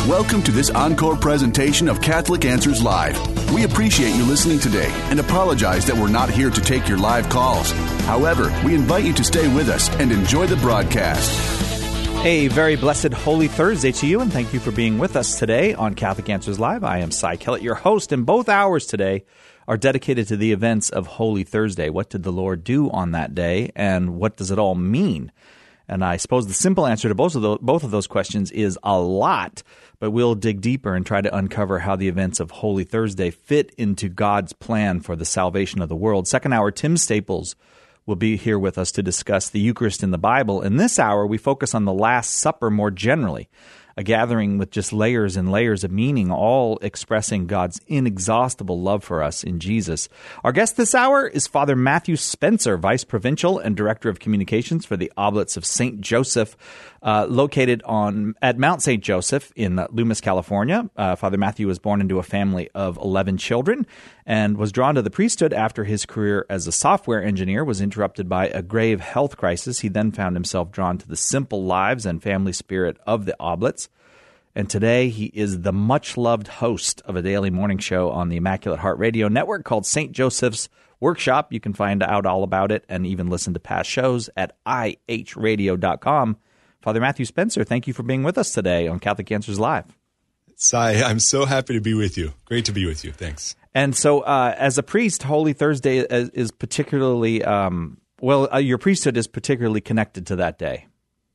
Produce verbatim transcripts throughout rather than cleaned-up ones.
Welcome to this encore presentation of Catholic Answers Live. We appreciate you listening today and apologize that we're not here to take your live calls. However, we invite you to stay with us and enjoy the broadcast. A very blessed Holy Thursday to you, and thank you for being with us today on Catholic Answers Live. I am Cy Kellett, your host, and both hours today are dedicated to the events of Holy Thursday. What did the Lord do on that day, and what does it all mean? And I suppose the simple answer to both of those, both of those questions is a lot, but we'll dig deeper and try to uncover how the events of Holy Thursday fit into God's plan for the salvation of the world. Second hour, Tim Staples will be here with us to discuss the Eucharist in the Bible. In this hour, we focus on the Last Supper more generally, a gathering with just layers and layers of meaning, all expressing God's inexhaustible love for us in Jesus. Our guest this hour is Father Matthew Spencer, Vice Provincial and Director of Communications for the Oblates of Saint Joseph, uh, located on at Mount Saint Joseph in uh, Loomis, California. Uh, Father Matthew was born into a family of eleven children and was drawn to the priesthood after his career as a software engineer was interrupted by a grave health crisis. He then found himself drawn to the simple lives and family spirit of the Oblates. And today he is the much-loved host of a daily morning show on the Immaculate Heart Radio Network called Saint Joseph's Workshop. You can find out all about it and even listen to past shows at i h radio dot com. Father Matthew Spencer, thank you for being with us today on Catholic Answers Live. Cy, I'm so happy to be with you. Great to be with you. Thanks. And so uh, as a priest, Holy Thursday is, is particularly, um, well, uh, your priesthood is particularly connected to that day.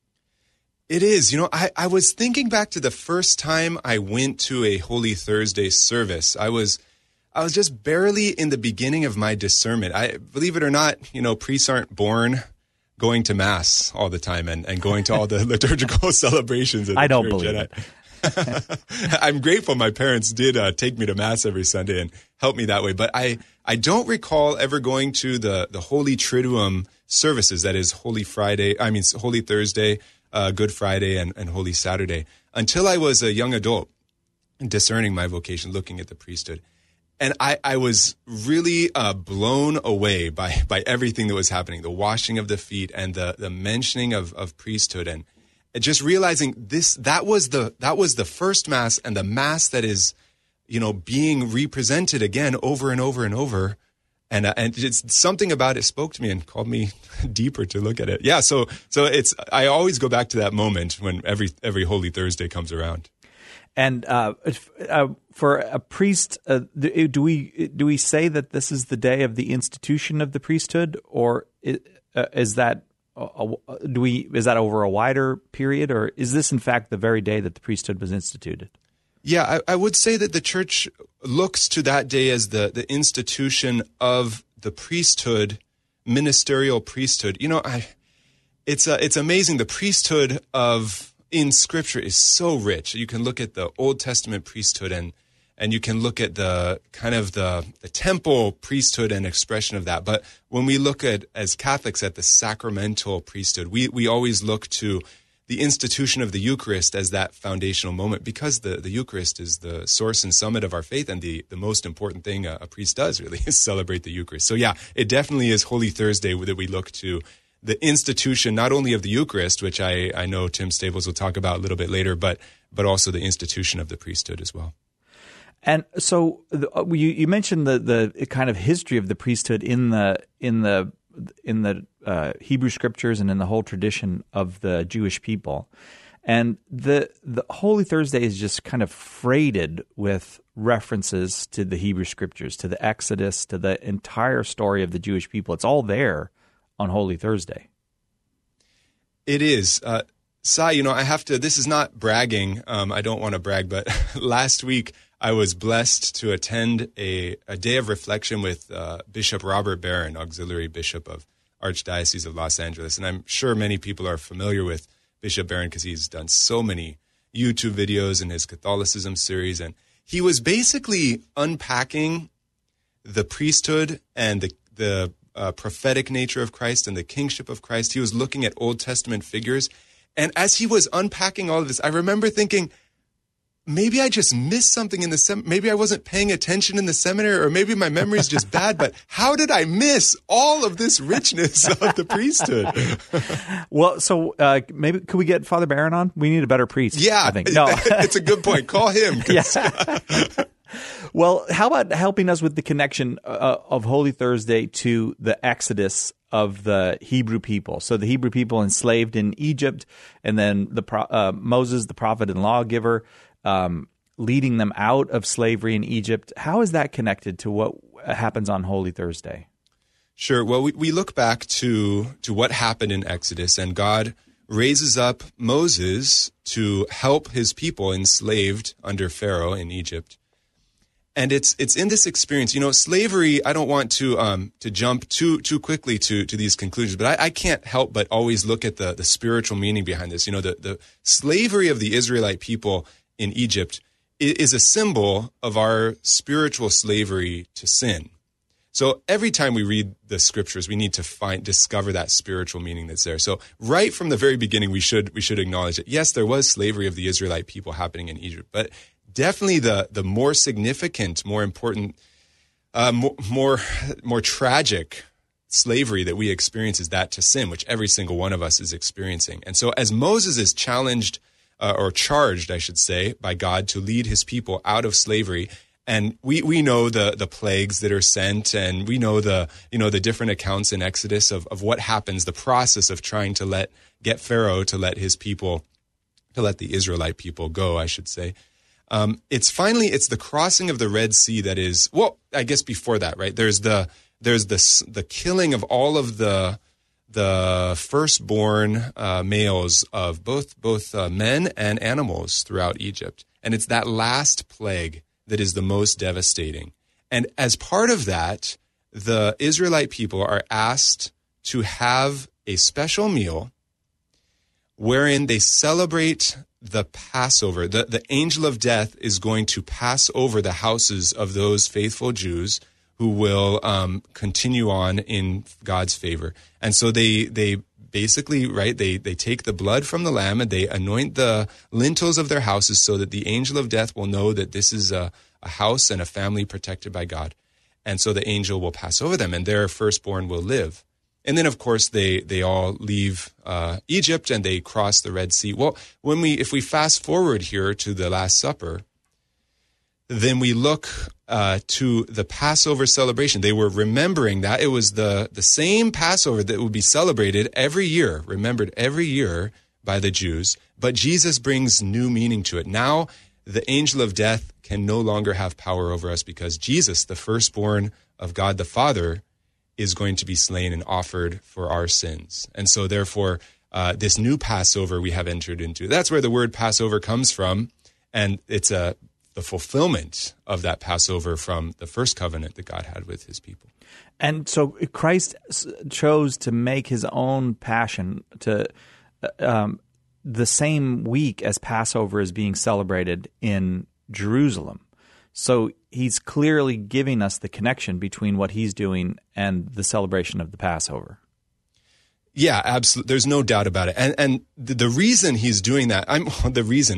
It is. You know, I, I was thinking back to the first time I went to a Holy Thursday service. I was I was just barely in the beginning of my discernment. I believe it or not, you know, priests aren't born going to Mass all the time and, and going to all the liturgical celebrations of the I don't church. believe and it. I, I'm grateful my parents did uh, take me to Mass every Sunday and help me that way. But I, I don't recall ever going to the, the Holy Triduum services, that is Holy Friday, I mean Holy Thursday, Uh, Good Friday and, and Holy Saturday, until I was a young adult, discerning my vocation, looking at the priesthood. And I, I was really uh, blown away by by everything that was happening, the washing of the feet and the the mentioning of, of priesthood, and just realizing this that was the that was the first Mass, and the Mass that is, you know, being represented again over and over and over. And uh, and it's something about it spoke to me and called me deeper to look at it. Yeah, so so it's I always go back to that moment when every every Holy Thursday comes around. And uh, uh, for a priest, uh, do we do we say that this is the day of the institution of the priesthood, or is, uh, is that uh, do we is that over a wider period, or is this in fact the very day that the priesthood was instituted? Yeah, I, I would say that the Church looks to that day as the, the institution of the priesthood, ministerial priesthood. You know, I, it's uh, it's amazing. The priesthood of in Scripture is so rich. You can look at the Old Testament priesthood, and and you can look at the kind of the, the temple priesthood and expression of that. But when we look at as Catholics at the sacramental priesthood, we we always look to the institution of the Eucharist as that foundational moment, because the, the Eucharist is the source and summit of our faith, and the, the most important thing a, a priest does really is celebrate the Eucharist. So yeah, it definitely is Holy Thursday that we look to the institution, not only of the Eucharist, which I, I know Tim Staples will talk about a little bit later, but but also the institution of the priesthood as well. And so the, you, you mentioned the, the kind of history of the priesthood in the in the in the uh, Hebrew Scriptures and in the whole tradition of the Jewish people. And the the Holy Thursday is just kind of freighted with references to the Hebrew Scriptures, to the Exodus, to the entire story of the Jewish people. It's all there on Holy Thursday. It is. Uh, Cy, you know, I have to, this is not bragging. Um, I don't want to brag, but last week I was blessed to attend a, a day of reflection with uh, Bishop Robert Barron, Auxiliary Bishop of Archdiocese of Los Angeles. And I'm sure many people are familiar with Bishop Barron because he's done so many YouTube videos in his Catholicism series. And he was basically unpacking the priesthood and the, the uh, prophetic nature of Christ and the kingship of Christ. He was looking at Old Testament figures. And as he was unpacking all of this, I remember thinking, maybe I just missed something in the sem- maybe I wasn't paying attention in the seminary, or maybe my memory is just bad, but how did I miss all of this richness of the priesthood? Well, so uh, maybe could we get Father Barron on? We need a better priest. Yeah, I think. No. It's a good point. Call him. Yeah. Well, how about helping us with the connection uh, of Holy Thursday to the Exodus of the Hebrew people? So the Hebrew people enslaved in Egypt, and then the pro- uh, Moses, the prophet and lawgiver, um, leading them out of slavery in Egypt. How is that connected to what happens on Holy Thursday? Sure. Well, we, we look back to, to what happened in Exodus, and God raises up Moses to help his people enslaved under Pharaoh in Egypt. And it's it's in this experience, you know, slavery. I don't want to um, to jump too too quickly to to these conclusions, but I, I can't help but always look at the the spiritual meaning behind this. You know, the the slavery of the Israelite people in Egypt is a symbol of our spiritual slavery to sin. So every time we read the scriptures, we need to find discover that spiritual meaning that's there. So right from the very beginning, we should we should acknowledge that yes, there was slavery of the Israelite people happening in Egypt, but definitely the the more significant, more important, uh, more, more more tragic slavery that we experience is that to sin, which every single one of us is experiencing. And so as Moses is challenged uh, or charged, I should say, by God to lead his people out of slavery, and we we know the the plagues that are sent, and we know the you know the different accounts in Exodus of, of what happens, the process of trying to let get Pharaoh to let his people, to let the Israelite people go, I should say. Um, it's finally, it's the crossing of the Red Sea that is, well, I guess before that, right? There's the, there's the, the killing of all of the, the firstborn uh, males of both, both uh, men and animals throughout Egypt. And it's that last plague that is the most devastating. And as part of that, the Israelite people are asked to have a special meal wherein they celebrate the Passover. The, the angel of death is going to pass over the houses of those faithful Jews who will um, continue on in God's favor. And so they they basically, right, they, they take the blood from the lamb and they anoint the lintels of their houses so that the angel of death will know that this is a, a house and a family protected by God. And so the angel will pass over them and their firstborn will live. And then, of course, they they all leave uh, Egypt and they cross the Red Sea. Well, when we if we fast forward here to the Last Supper, then we look uh, to the Passover celebration. They were remembering that it was the the same Passover that would be celebrated every year, remembered every year by the Jews. But Jesus brings new meaning to it. Now, the angel of death can no longer have power over us because Jesus, the firstborn of God the Father, is going to be slain and offered for our sins. And so therefore, uh, this new Passover we have entered into. That's where the word Passover comes from. And it's a, the fulfillment of that Passover from the first covenant that God had with his people. And so Christ chose to make his own passion to um, the same week as Passover is being celebrated in Jerusalem. So he's clearly giving us the connection between what he's doing and the celebration of the Passover. Yeah, absolutely. There's no doubt about it. And and the, the reason he's doing that, I'm the reason,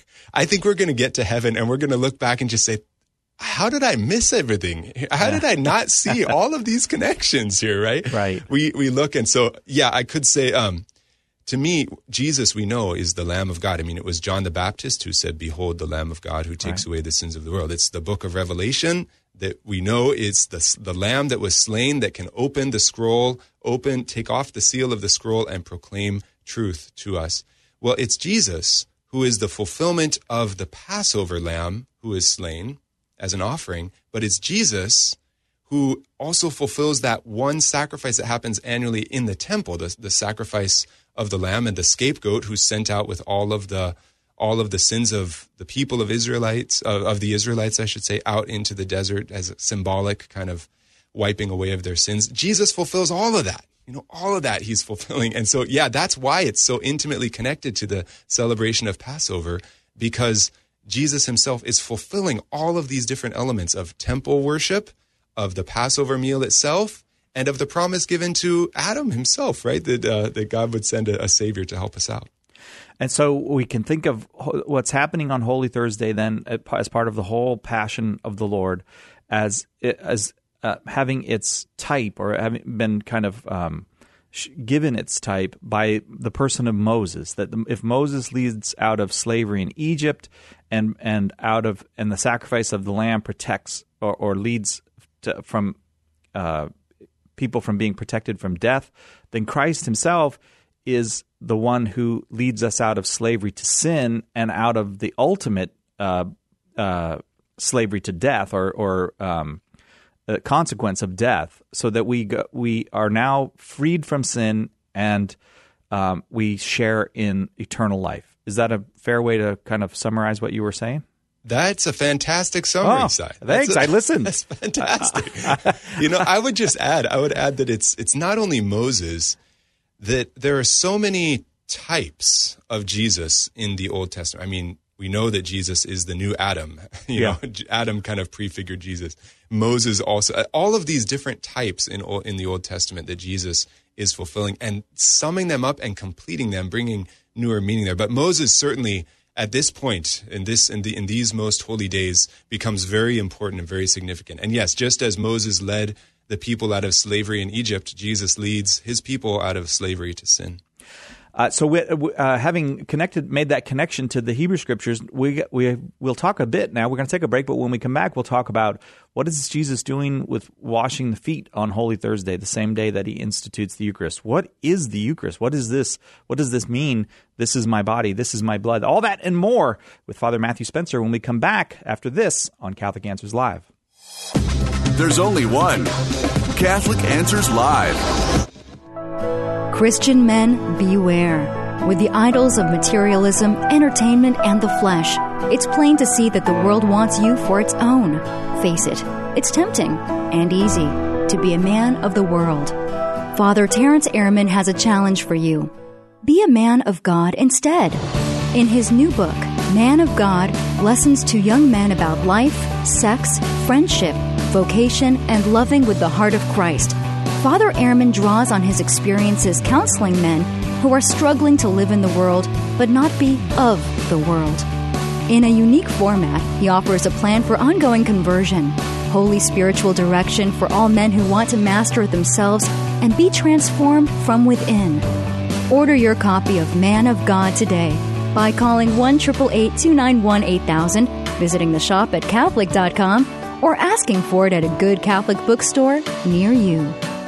I think we're going to get to heaven and we're going to look back and just say, how did I miss everything? How did I not see all of these connections here, right? Right. We we look and so, yeah, I could say, um, to me, Jesus, we know, is the Lamb of God. I mean, it was John the Baptist who said, behold, the Lamb of God who takes right. away the sins of the world. It's the book of Revelation that we know is the, the Lamb that was slain that can open the scroll, open, take off the seal of the scroll and proclaim truth to us. Well, it's Jesus who is the fulfillment of the Passover Lamb who is slain as an offering, but it's Jesus who also fulfills that one sacrifice that happens annually in the temple, the, the sacrifice of the lamb and the scapegoat who's sent out with all of the all of the sins of the people of Israelites, of, of the Israelites, I should say, out into the desert as a symbolic kind of wiping away of their sins. Jesus fulfills all of that. You know, all of that he's fulfilling. And so, yeah, that's why it's so intimately connected to the celebration of Passover, because Jesus himself is fulfilling all of these different elements of temple worship, of the Passover meal itself, and of the promise given to Adam himself, right? That uh, that God would send a, a Savior to help us out. And so we can think of what's happening on Holy Thursday then as part of the whole Passion of the Lord as as uh, having its type, or having been kind of um, given its type by the person of Moses. That the, if Moses leads out of slavery in Egypt, and and out of and the sacrifice of the lamb protects or, or leads to, from uh, people from being protected from death, then Christ himself is the one who leads us out of slavery to sin and out of the ultimate uh, uh, slavery to death, or, or um, uh, consequence of death, so that we go, we are now freed from sin, and um, we share in eternal life. Is that a fair way to kind of summarize what you were saying? That's a fantastic summary, oh, Si. Thanks, a, I listened. That's fantastic. you know, I would just add, I would add that it's it's not only Moses, that there are so many types of Jesus in the Old Testament. I mean, we know that Jesus is the new Adam. You yeah. know, Adam kind of prefigured Jesus. Moses also, all of these different types in in the Old Testament that Jesus is fulfilling, and summing them up and completing them, bringing newer meaning there. But Moses certainly, at this point, in this in, the, in these most holy days, becomes very important and very significant. And yes, just as Moses led the people out of slavery in Egypt, Jesus leads his people out of slavery to sin. Uh, so, we, uh, having connected, made that connection to the Hebrew Scriptures, we we we'll talk a bit now. We're going to take a break, but when we come back, we'll talk about what is Jesus doing with washing the feet on Holy Thursday, the same day that he institutes the Eucharist. What is the Eucharist? What is this? What does this mean? This is my body. This is my blood. All that and more with Father Matthew Spencer when we come back after this on Catholic Answers Live. There's only one Catholic Answers Live. Christian men, beware. With the idols of materialism, entertainment, and the flesh, it's plain to see that the world wants you for its own. Face it, it's tempting and easy to be a man of the world. Father Terence Ehrman has a challenge for you. Be a man of God instead. In his new book, Man of God, Lessons to Young Men About Life, Sex, Friendship, Vocation, and Loving with the Heart of Christ, Father Ehrman draws on his experiences counseling men who are struggling to live in the world but not be of the world. In a unique format, he offers a plan for ongoing conversion, holy spiritual direction for all men who want to master themselves and be transformed from within. Order your copy of Man of God today by calling one eight eight eight, two nine one, eight thousand, visiting the shop at Catholic dot com, or asking for it at a good Catholic bookstore near you.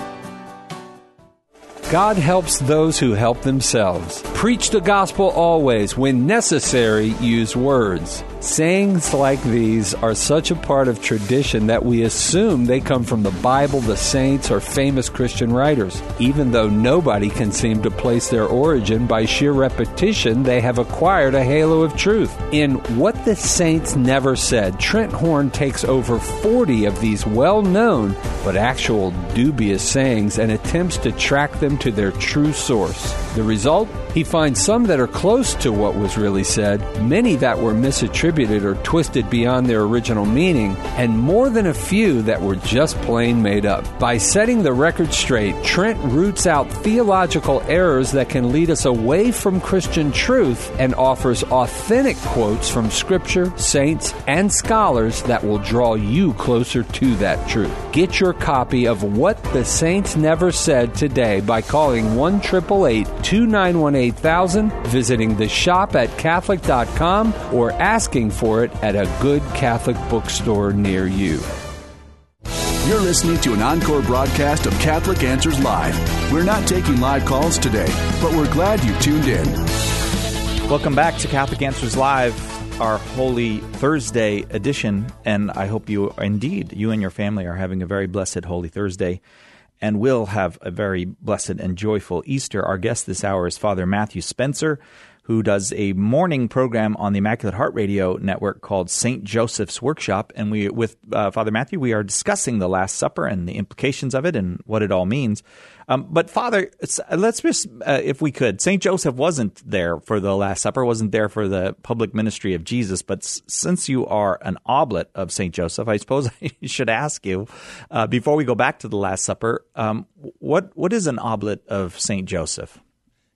God helps those who help themselves. Preach the gospel always. When necessary, use words. Sayings like these are such a part of tradition that we assume they come from the Bible, the saints, or famous Christian writers. Even though nobody can seem to place their origin, by sheer repetition, they have acquired a halo of truth. In What the Saints Never Said, Trent Horn takes over forty of these well-known but actual dubious sayings and attempts to track them to their true source. The result? He finds some that are close to what was really said, many that were misattributed or twisted beyond their original meaning, and more than a few that were just plain made up. By setting the record straight, Trent roots out theological errors that can lead us away from Christian truth and offers authentic quotes from Scripture, saints, and scholars that will draw you closer to that truth. Get your copy of What the Saints Never Said today by calling one eight eight eight, two nine one, eight thousand, visiting the shop at Catholic dot com, or asking for it at a good Catholic bookstore near you. You're listening to an encore broadcast of Catholic Answers Live. We're not taking live calls today, but we're glad you tuned in. Welcome back to Catholic Answers Live, our Holy Thursday edition, and I hope you, indeed, you and your family are having a very blessed Holy Thursday, and will have a very blessed and joyful Easter. Our guest this hour is Father Matthew Spencer, who does a morning program on the Immaculate Heart Radio Network called Saint Joseph's Workshop. And we, with uh, Father Matthew, we are discussing the Last Supper and the implications of it and what it all means. Um, but Father, let's just, uh, if we could, Saint Joseph wasn't there for the Last Supper, wasn't there for the public ministry of Jesus. But s- since you are an oblate of Saint Joseph, I suppose I should ask you, uh, before we go back to the Last Supper, um, what what is an oblate of Saint Joseph?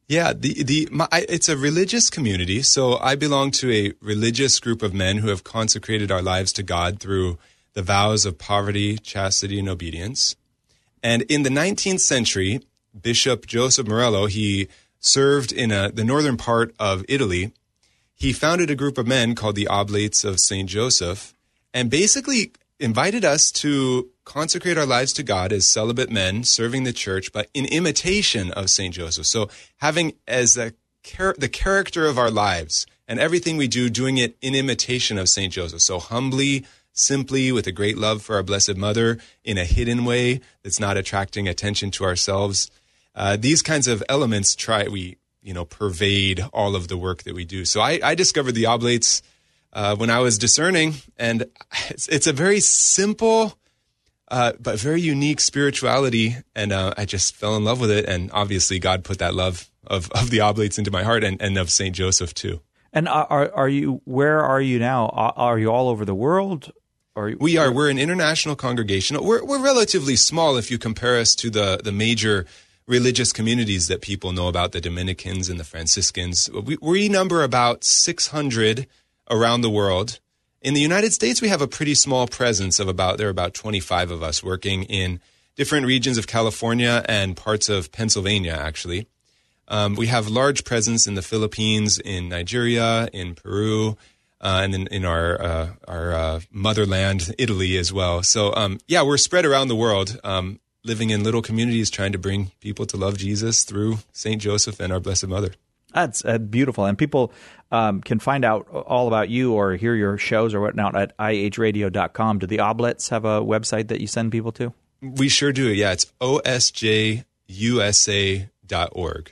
Yeah, the the my, it's a religious community. So I belong to a religious group of men who have consecrated our lives to God through the vows of poverty, chastity, and obedience. And in the nineteenth century, Bishop Joseph Morello, he served in a, the northern part of Italy. He founded a group of men called the Oblates of Saint Joseph, and basically invited us to consecrate our lives to God as celibate men serving the church, but in imitation of Saint Joseph. So having as a char- the character of our lives and everything we do, doing it in imitation of Saint Joseph. So humbly, simply, with a great love for our Blessed Mother, in a hidden way that's not attracting attention to ourselves. Uh, these kinds of elements try we you know pervade all of the work that we do. So I, I discovered the Oblates uh, when I was discerning, and it's, it's a very simple uh, but very unique spirituality, and uh, I just fell in love with it. And obviously, God put that love of, of the Oblates into my heart, and, and of Saint Joseph too. And are are you? Where are you now? Are you all over the world? Are you, we are. We're an international congregation. We're we're relatively small if you compare us to the the major religious communities that people know about, the Dominicans and the Franciscans. We, we number about six hundred around the world. In the United States, we have a pretty small presence of about, there are about twenty-five of us working in different regions of California and parts of Pennsylvania, actually. Um, we have large presence in the Philippines, in Nigeria, in Peru, uh, and in, in our uh, our uh, motherland, Italy, as well. So, um, yeah, we're spread around the world, um, living in little communities, trying to bring people to love Jesus through Saint Joseph and our Blessed Mother. That's uh, beautiful. And people um, can find out all about you or hear your shows or whatnot at I H radio dot com. Do the Oblates have a website that you send people to? We sure do. Yeah, it's O S J U S A dot org.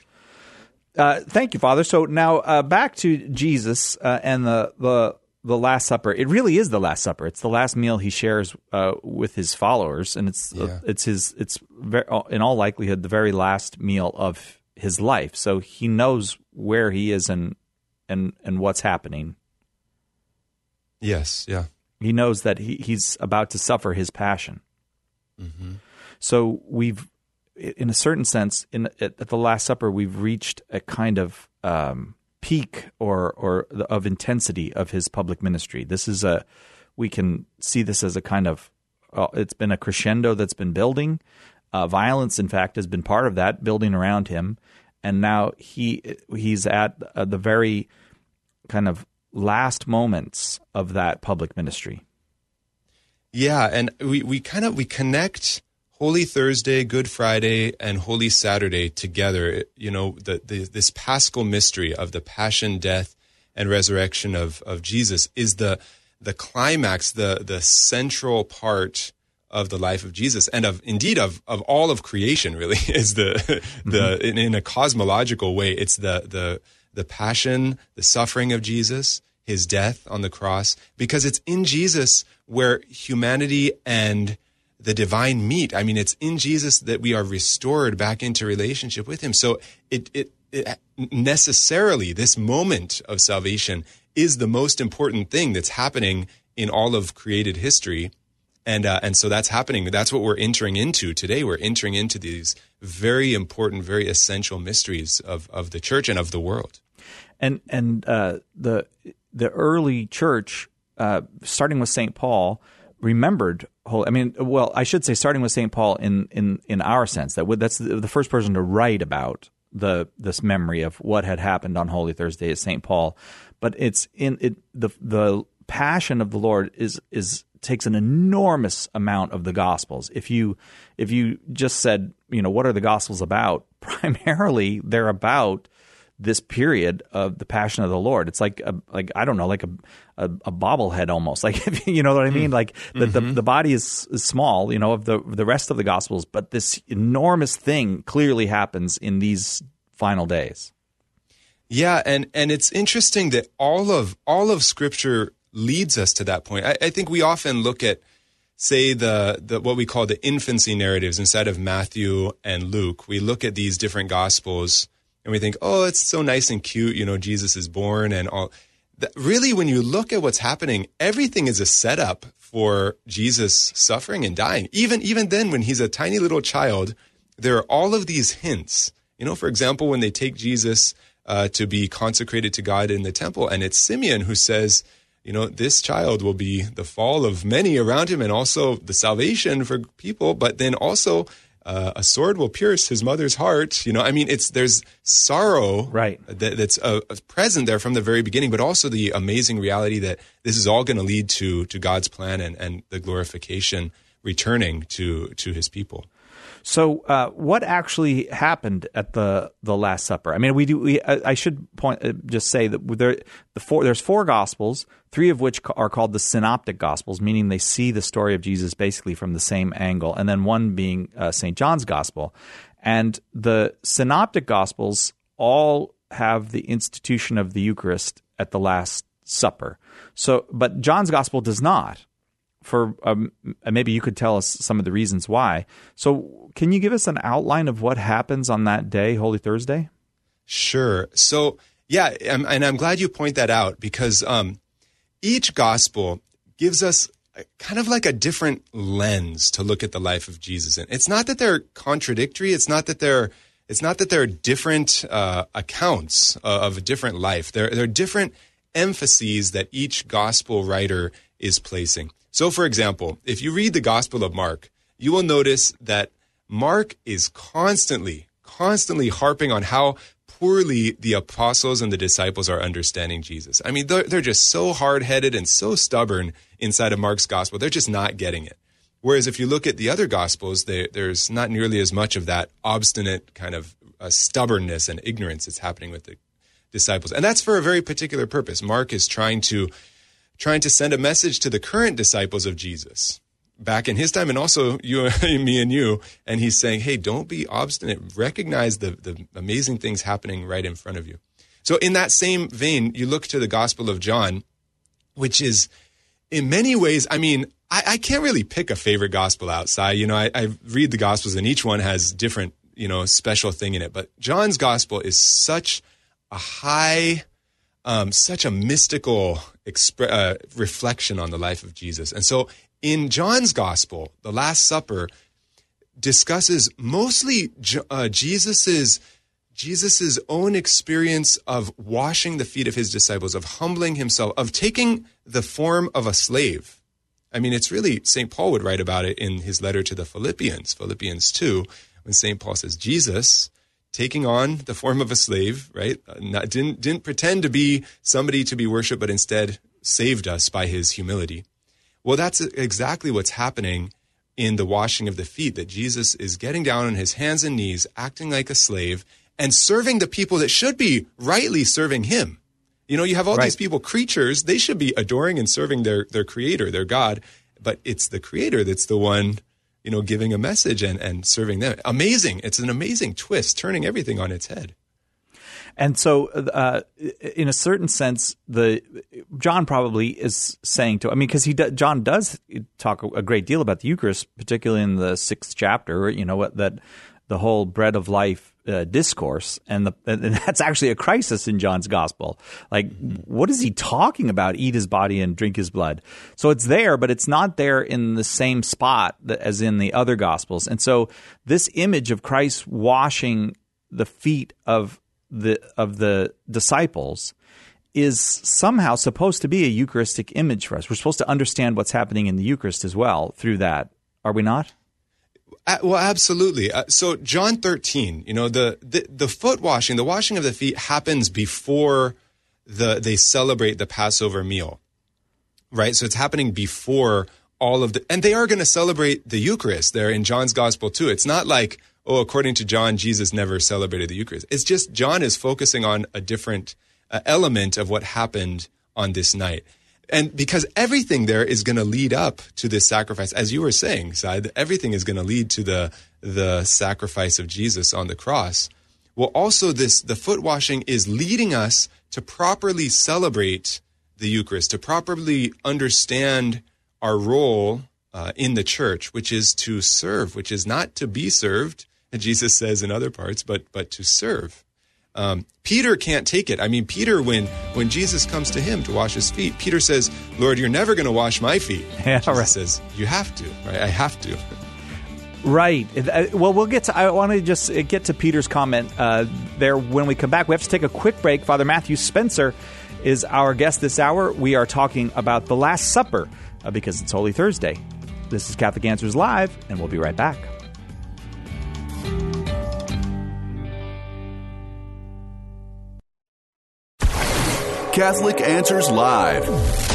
Uh, thank you, Father. So now uh, back to Jesus uh, and the, the the Last Supper. It really is the Last Supper. It's the last meal he shares uh, with his followers, and it's yeah. uh, it's his it's very, in all likelihood the very last meal of his life. So he knows where he is and and and what's happening. Yes, yeah. He knows that he, he's about to suffer his passion. Mm-hmm. So we've, in a certain sense, in at, at the Last Supper, we've reached a kind of um, peak or or the, of intensity of his public ministry. This is a we can see this as a kind of uh, it's been a crescendo that's been building. Uh, violence, in fact, has been part of that, building around him, and now he he's at uh, the very kind of last moments of that public ministry. Yeah, and we, we kind of we connect Holy Thursday, Good Friday, and Holy Saturday together. You know, the, the this Paschal mystery of the passion, death, and resurrection of, of Jesus is the the climax, the the central part of the life of Jesus, and of indeed of, of all of creation. Really, is the the mm-hmm. in, in a cosmological way, it's the the the passion, the suffering of Jesus, his death on the cross, because it's in Jesus where humanity and the divine meet. I mean, it's in Jesus that we are restored back into relationship with him. So it it, it necessarily, this moment of salvation is the most important thing that's happening in all of created history. And uh, and so that's happening. That's what we're entering into today. We're entering into these very important, very essential mysteries of, of the church and of the world. And and uh, the the early church, uh, starting with Saint Paul, remembered. I mean, well, I should say, starting with Saint Paul in in, in our sense, that that's the, the first person to write about the this memory of what had happened on Holy Thursday is Saint Paul. But it's in it the the passion of the Lord is is. takes an enormous amount of the Gospels. If you if you just said, you know, what are the Gospels about? Primarily, they're about this period of the Passion of the Lord. It's like a, like I don't know, like a a, a bobblehead almost. Like, you know what I mean? Like the mm-hmm. the, the body is, is small, you know, of the the rest of the Gospels, but this enormous thing clearly happens in these final days. Yeah, and and it's interesting that all of all of Scripture leads us to that point. I, I think we often look at, say, the, the what we call the infancy narratives instead of Matthew and Luke. We look at these different Gospels and we think, oh, it's so nice and cute, you know, Jesus is born and all. That, really, when you look at what's happening, everything is a setup for Jesus suffering and dying. Even even then, when he's a tiny little child, there are all of these hints You know, for example, when they take Jesus uh, to be consecrated to God in the temple, and it's Simeon who says, you know, this child will be the fall of many around him and also the salvation for people, but then also uh, a sword will pierce his mother's heart. You know, I mean, it's there's sorrow right. that, that's uh, present there from the very beginning, but also the amazing reality that this is all going to lead to to God's plan and, and the glorification returning to to his people. So, uh, what actually happened at the, the Last Supper? I mean, we do. We, I, I should point uh, just say that there the four there's four Gospels, three of which are called the Synoptic Gospels, meaning they see the story of Jesus basically from the same angle, and then one being uh, Saint John's Gospel. And the Synoptic Gospels all have the institution of the Eucharist at the Last Supper. So, but John's Gospel does not. For um, maybe you could tell us some of the reasons why. So can you give us an outline of what happens on that day, Holy Thursday? Sure. So, yeah, and, and I'm glad you point that out because um, each gospel gives us kind of like a different lens to look at the life of Jesus in. It's not that they're contradictory. It's not that they're it's not that they're different uh, accounts of a different life. They're, they're different emphases that each gospel writer is placing. So, for example, if you read the Gospel of Mark, you will notice that Mark is constantly, constantly harping on how poorly the apostles and the disciples are understanding Jesus. I mean, they're, they're just so hard-headed and so stubborn inside of Mark's Gospel. They're just not getting it. Whereas if you look at the other Gospels, they, there's not nearly as much of that obstinate kind of uh, stubbornness and ignorance that's happening with the disciples. And that's for a very particular purpose. Mark is trying to trying to send a message to the current disciples of Jesus back in his time and also you, me and you. And he's saying, hey, don't be obstinate. Recognize the, the amazing things happening right in front of you. So in that same vein, you look to the Gospel of John, which is in many ways, I mean, I, I can't really pick a favorite gospel outside. You know, I, I read the Gospels and each one has different, you know, special thing in it. But John's Gospel is such a high... Um, such a mystical expre- uh, reflection on the life of Jesus. And so in John's Gospel, the Last Supper discusses mostly uh, Jesus's, Jesus's own experience of washing the feet of his disciples, of humbling himself, of taking the form of a slave. I mean, it's really, Saint Paul would write about it in his letter to the Philippians, Philippians two, when Saint Paul says, Jesus taking on the form of a slave, right? Not, didn't didn't pretend to be somebody to be worshipped, but instead saved us by his humility. Well, that's exactly what's happening in the washing of the feet, that Jesus is getting down on his hands and knees, acting like a slave, and serving the people that should be rightly serving him. You know, you have all right. these people, creatures, they should be adoring and serving their, their creator, their God, but it's the creator that's the one, you know, giving a message and, and serving them. Amazing. It's an amazing twist, turning everything on its head. And so, uh, in a certain sense, the John probably is saying to, I mean, because he do, John does talk a great deal about the Eucharist, particularly in the sixth chapter, you know, that the whole bread of life uh, discourse, and, the, and that's actually a crisis in John's gospel. Like, what is he talking about? Eat his body and drink his blood. So it's there, but it's not there in the same spot as in the other gospels. And so this image of Christ washing the feet of the of the disciples is somehow supposed to be a Eucharistic image for us. We're supposed to understand what's happening in the Eucharist as well through that. Are we not? Uh, well, absolutely. Uh, so John thirteen, you know, the, the the foot washing, the washing of the feet happens before the they celebrate the Passover meal, right? So it's happening before all of the, and they are going to celebrate the Eucharist there in John's gospel too. It's not like, oh, according to John, Jesus never celebrated the Eucharist. It's just John is focusing on a different uh, element of what happened on this night. And because everything there is going to lead up to this sacrifice, as you were saying, Sid, everything is going to lead to the the sacrifice of Jesus on the cross. Well, also this the foot washing is leading us to properly celebrate the Eucharist, to properly understand our role uh, in the church, which is to serve, which is not to be served, as Jesus says in other parts, but but to serve. Um, Peter can't take it. I mean, Peter, when when Jesus comes to him to wash his feet, Peter says, "Lord, you're never going to wash my feet." Yeah, Jesus right. says, "You have to, right? I have to." Right. Well, we'll get to, I want to just get to Peter's comment uh, there when we come back. We have to take a quick break. Father Matthew Spencer is our guest this hour. We are talking about the Last Supper uh, because it's Holy Thursday. This is Catholic Answers Live, and we'll be right back. Catholic Answers Live.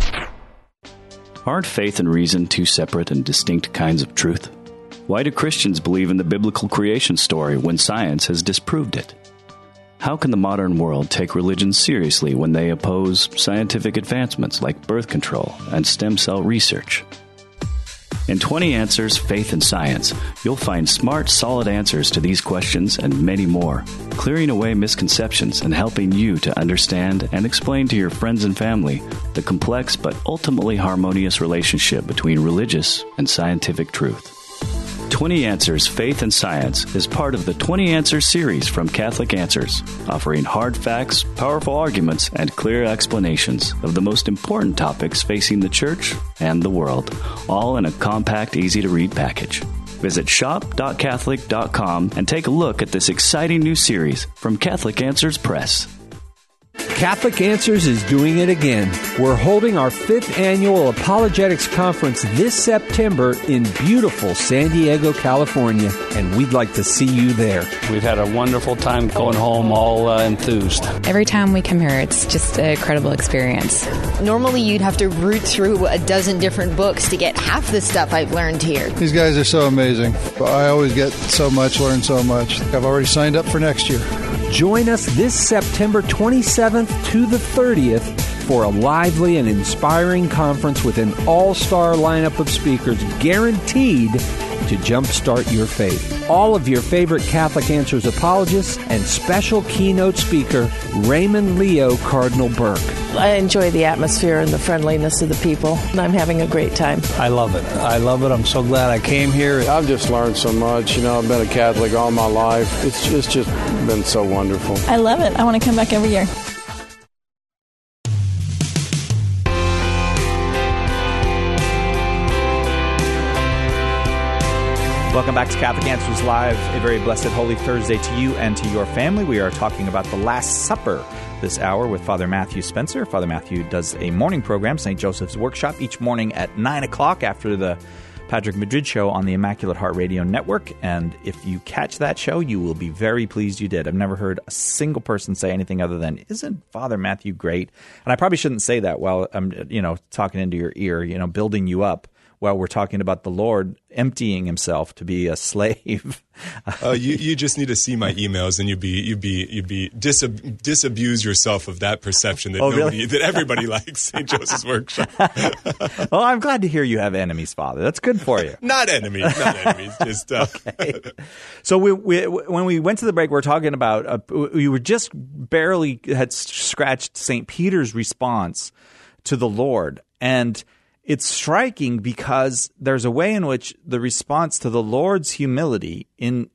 Aren't faith and reason two separate and distinct kinds of truth? Why do Christians believe in the biblical creation story when science has disproved it? How can the modern world take religion seriously when they oppose scientific advancements like birth control and stem cell research? In twenty Answers, Faith and Science, you'll find smart, solid answers to these questions and many more, clearing away misconceptions and helping you to understand and explain to your friends and family the complex but ultimately harmonious relationship between religious and scientific truth. twenty Answers, Faith and Science is part of the twenty Answers series from Catholic Answers, offering hard facts, powerful arguments, and clear explanations of the most important topics facing the Church and the world, all in a compact, easy-to-read package. Visit shop dot catholic dot com and take a look at this exciting new series from Catholic Answers Press. Catholic Answers is doing it again. We're holding our fifth annual Apologetics Conference this September in beautiful San Diego, California, and we'd like to see you there. We've had a wonderful time going home, all uh, enthused. Every time we come here, it's just an incredible experience. Normally, you'd have to root through a dozen different books to get half the stuff I've learned here. These guys are so amazing. I always get so much, learn so much. I've already signed up for next year. Join us this September twenty-seventh to the thirtieth for a lively and inspiring conference with an all-star lineup of speakers guaranteed to jumpstart your faith. All of your favorite Catholic Answers apologists and special keynote speaker Raymond Leo Cardinal Burke. I enjoy the atmosphere and the friendliness of the people, and I'm having a great time. I love it. I love it. I'm so glad I came here. I've just learned so much. You know, I've been a Catholic all my life. It's just, it's just been so wonderful. I love it. I want to come back every year. Welcome back to Catholic Answers Live. A very blessed Holy Thursday to you and to your family. We are talking about the Last Supper this hour with Father Matthew Spencer. Father Matthew does a morning program, Saint Joseph's Workshop, each morning at nine o'clock after the Patrick Madrid show on the Immaculate Heart Radio Network. And if you catch that show, you will be very pleased you did. I've never heard a single person say anything other than, isn't Father Matthew great? And I probably shouldn't say that while I'm, you know, talking into your ear, you know, building you up, while we're talking about the Lord emptying himself to be a slave. uh, you you just need to see my emails, and you'd be you'd be you'd be disab- disabuse yourself of that perception that oh, nobody really? that everybody likes Saint Joseph's Workshop. Well, I'm glad to hear you have enemies, Father. That's good for you. Not enemies, not enemies. Just uh... okay. So we, we when we went to the break, we were talking about uh, we were just barely had scratched Saint Peter's response to the Lord, and it's striking because there's a way in which the response to the Lord's humility in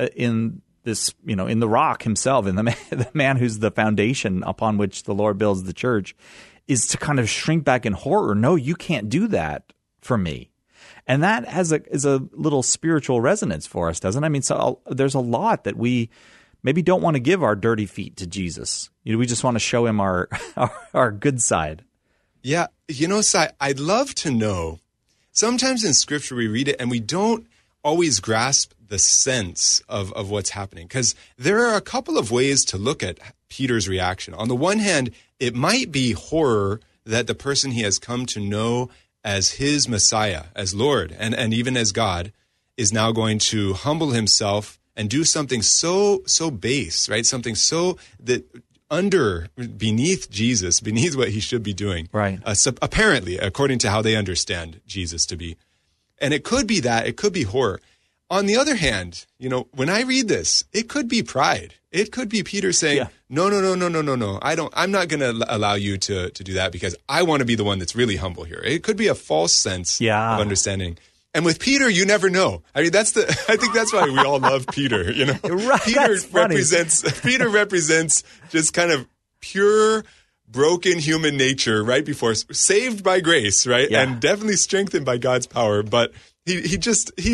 in this, you know, in the rock himself, in the man, the man who's the foundation upon which the Lord builds the church, is to kind of shrink back in horror. No, you can't do that for me. And that has a is a little spiritual resonance for us, doesn't it? I mean, so there's a lot that we maybe don't want to give our dirty feet to Jesus. You know, we just want to show him our our, our good side. Yeah, you know, Si, I'd love to know. Sometimes in Scripture we read it and we don't always grasp the sense of, of what's happening, because there are a couple of ways to look at Peter's reaction. On the one hand, it might be horror that the person he has come to know as his Messiah, as Lord, and, and even as God, is now going to humble himself and do something so so base, right? Something so that under, beneath Jesus, beneath what he should be doing. Right. Uh, so apparently, according to how they understand Jesus to be. And it could be that, it could be horror. On the other hand, you know, when I read this, it could be pride. It could be Peter saying, yeah. no, no, no, no, no, no, no. I don't, I'm not going to allow you to, to do that because I want to be the one that's really humble here. It could be a false sense yeah. of understanding. And with Peter, you never know. I mean, that's the. I think that's why we all love Peter. You know, right, Peter represents. Peter represents just kind of pure, broken human nature. Right before saved by grace, right, yeah. and definitely strengthened by God's power. But he he just he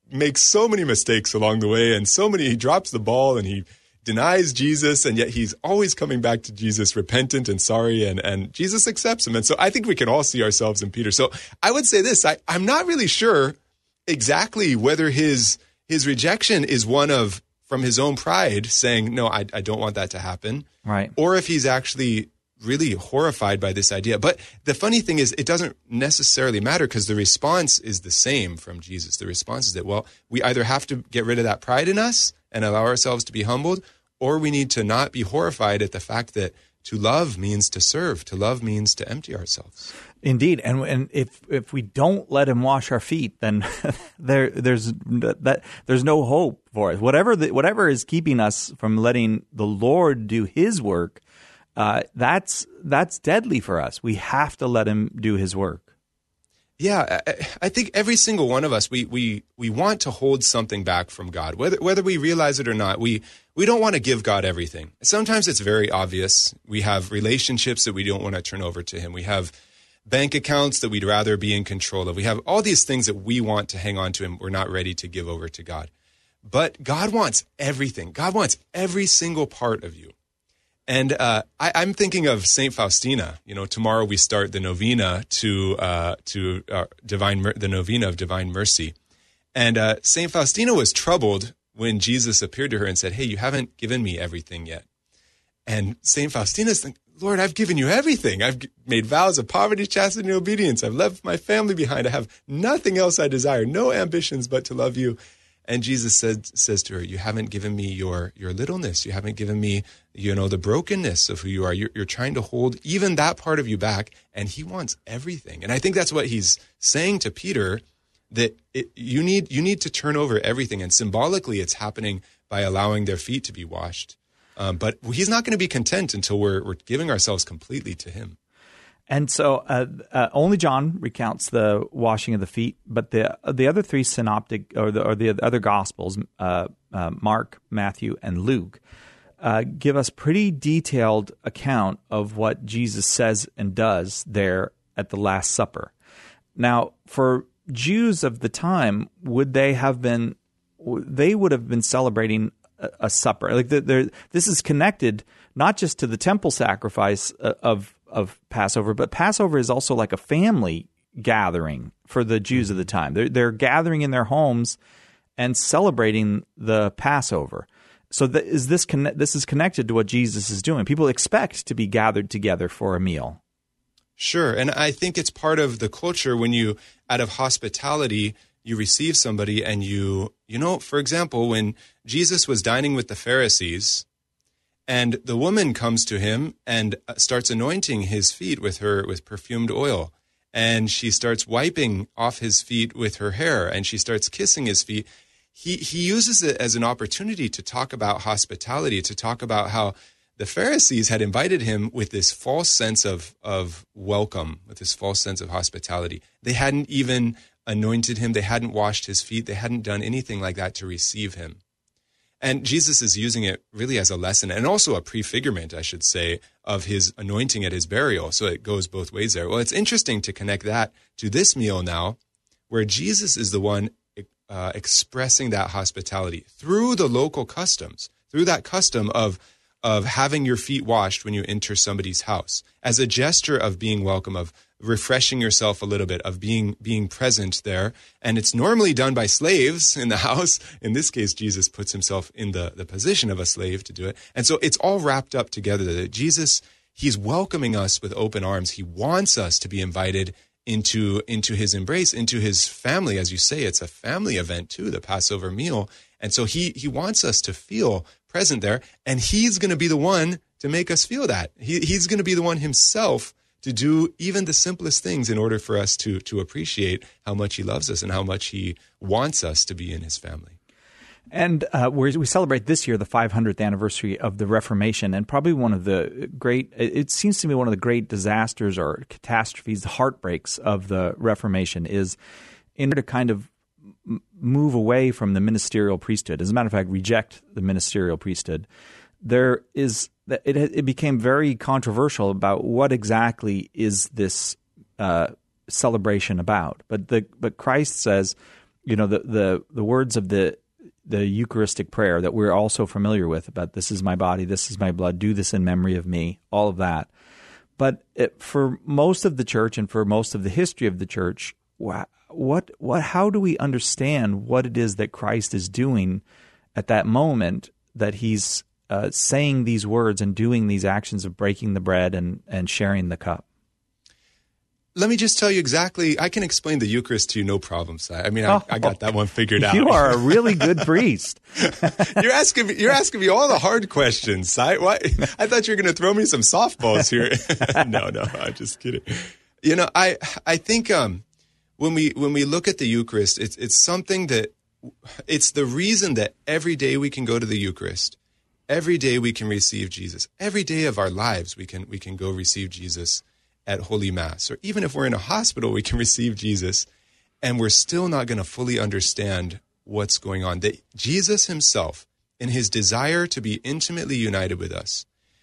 makes so many mistakes along the way, and so many, he drops the ball and he denies Jesus, and yet he's always coming back to Jesus repentant and sorry, and, and Jesus accepts him. And so I think we can all see ourselves in Peter. So I would say this, I, I'm not really sure exactly whether his his rejection is one of, from his own pride, saying, no, I, I don't want that to happen. Right. Or if he's actually really horrified by this idea. But the funny thing is, it doesn't necessarily matter, because the response is the same from Jesus. The response is that, well, we either have to get rid of that pride in us and allow ourselves to be humbled, or we need to not be horrified at the fact that to love means to serve. To love means to empty ourselves. Indeed, and and if if we don't let him wash our feet, then there there's that there's no hope for us. Whatever the, whatever is keeping us from letting the Lord do His work, uh, that's that's deadly for us. We have to let Him do His work. Yeah, I, I think every single one of us, we we we want to hold something back from God, whether whether we realize it or not. We we don't want to give God everything. Sometimes it's very obvious. We have relationships that we don't want to turn over to Him. We have bank accounts that we'd rather be in control of. We have all these things that we want to hang on to, and we're not ready to give over to God. But God wants everything. God wants every single part of you. And uh, I, I'm thinking of Saint Faustina. You know, tomorrow we start the novena to uh, to uh, divine the novena of Divine Mercy, and uh, Saint Faustina was troubled when Jesus appeared to her and said, "Hey, you haven't given me everything yet." And Saint Faustina's thinking, "Lord, I've given you everything. I've made vows of poverty, chastity, and obedience. I've left my family behind. I have nothing else I desire, no ambitions but to love you." And Jesus said, says to her, "You haven't given me your your littleness. You haven't given me, you know, the brokenness of who you are. You're, you're trying to hold even that part of you back, and He wants everything." And I think that's what He's saying to Peter, that it, you need you need to turn over everything. And symbolically, it's happening by allowing their feet to be washed. Um, but He's not going to be content until we're we're giving ourselves completely to Him. And so uh, uh, only John recounts the washing of the feet, but the the other three synoptic or the or the other gospels, uh, uh, Mark, Matthew, and Luke, uh, give us pretty detailed account of what Jesus says and does there at the Last Supper. Now, for Jews of the time, would they have been? They would have been celebrating a, a supper. Like the, this is connected not just to the temple sacrifice of. of Passover, but Passover is also like a family gathering for the Jews of the time. They're, they're gathering in their homes and celebrating the Passover. So the, is this conne- this is connected to what Jesus is doing. People expect to be gathered together for a meal. Sure, and I think it's part of the culture when you, out of hospitality, you receive somebody and you, you know, for example, when Jesus was dining with the Pharisees, and the woman comes to him and starts anointing his feet with her with perfumed oil. And she starts wiping off his feet with her hair, and she starts kissing his feet. He he uses it as an opportunity to talk about hospitality, to talk about how the Pharisees had invited him with this false sense of, of welcome, with this false sense of hospitality. They hadn't even anointed him. They hadn't washed his feet. They hadn't done anything like that to receive him. And Jesus is using it really as a lesson, and also a prefigurement, I should say, of his anointing at his burial. So it goes both ways there. Well, it's interesting to connect that to this meal now, where Jesus is the one uh, expressing that hospitality through the local customs, through that custom of of having your feet washed when you enter somebody's house, as a gesture of being welcome, of refreshing yourself a little bit, of being being present there. And it's normally done by slaves in the house. In this case, Jesus puts himself in the, the position of a slave to do it. And so it's all wrapped up together that Jesus, he's welcoming us with open arms. He wants us to be invited into, into his embrace, into his family. As you say, it's a family event too, the Passover meal. And so he he wants us to feel present there, and he's going to be the one to make us feel that. He, he's going to be the one himself to do even the simplest things in order for us to to appreciate how much he loves us and how much he wants us to be in his family. And uh, we celebrate this year the five hundredth anniversary of the Reformation, and probably one of the great, it seems to me one of the great disasters or catastrophes, the heartbreaks of the Reformation is in order to kind of move away from the ministerial priesthood. As a matter of fact, reject the ministerial priesthood. There is it. It became very controversial about what exactly is this uh, celebration about. But the but Christ says, you know, the, the, the words of the the Eucharistic prayer that we're also familiar with about this is my body, this is my blood, do this in memory of me, all of that. But it, for most of the church and for most of the history of the church, what, what, what, how do we understand what it is that Christ is doing at that moment that he's uh, saying these words and doing these actions of breaking the bread and, and sharing the cup? Let me just tell you exactly. I can explain the Eucharist to you, no problem, Si. I mean, I, oh, I got that one figured out. You are a really good priest. you're asking me. You're asking me all the hard questions, Si. Why? I thought you were going to throw me some softballs here. no, no, I'm just kidding. You know, I I think um, when we when we look at the Eucharist, it's it's something that it's the reason that every day we can go to the Eucharist, every day we can receive Jesus, every day of our lives we can we can go receive Jesus at Holy Mass, or even if we're in a hospital, we can receive Jesus, and we're still not going to fully understand what's going on. That Jesus himself, in his desire to be intimately united with us,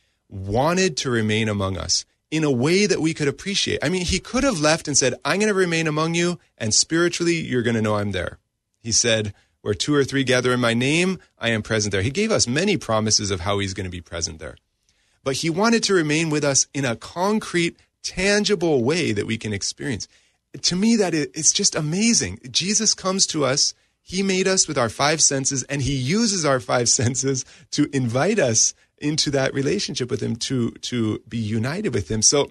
wanted to remain among us in a way that we could appreciate. I mean, he could have left and said, I'm going to remain among you, and spiritually, you're going to know I'm there. He said, where two or three gather in my name, I am present there. He gave us many promises of how he's going to be present there. But he wanted to remain with us in a concrete, tangible way that we can experience. To me, that is, it's just amazing. Jesus comes to us. He made us with our five senses, and he uses our five senses to invite us into that relationship with him, to to be united with him. So,